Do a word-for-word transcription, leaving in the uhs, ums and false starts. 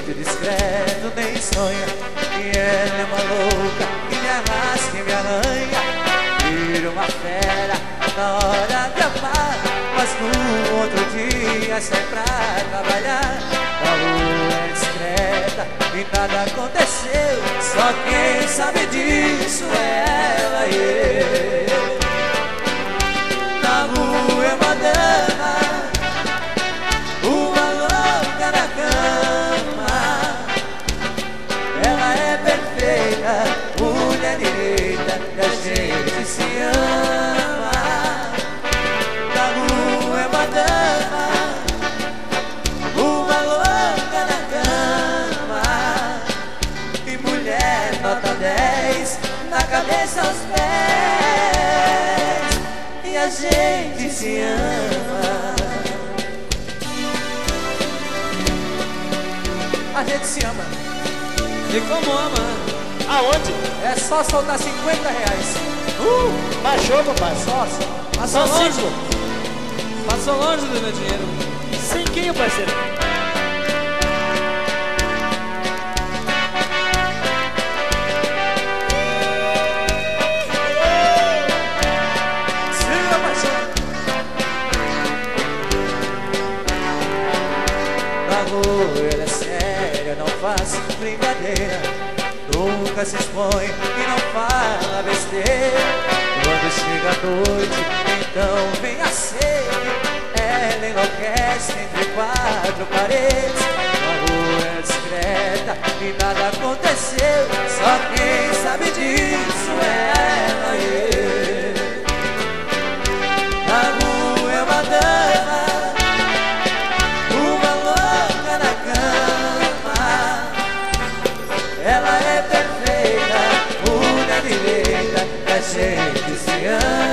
jeito discreto nem sonha que ela é uma louca, que me arrasta e me arranha. Vira uma fera na hora de amar, mas no outro dia sai pra trabalhar. A rua é discreta e nada aconteceu, só quem sabe disso é ela e eu. Na rua é uma dama, uma louca na cama. Ela é perfeita, mulher direita, e a gente se ama. Na rua é uma dama, uma louca na cama. E mulher nota dez, na cabeça aos pés, e a gente se ama. A gente se ama. E como ama? Aonde? É só soltar cinquenta reais. Uh, baixou, papai. Só, só. Passou Só longe. cinco. Passou longe do meu dinheiro. Cinquinho, parceiro. Siga, paixão. Na rua ela é séria, não faz brincadeira, nunca se expõe e não fala besteira. Quando chega a noite, então vem a sede, ela enlouquece entre quatro paredes. A rua é discreta e nada aconteceu, só quem sabe disso é ela e eu. Na rua é uma dama, uma louca na cama. Ela é perfeita, mulher direita, a gente se ama.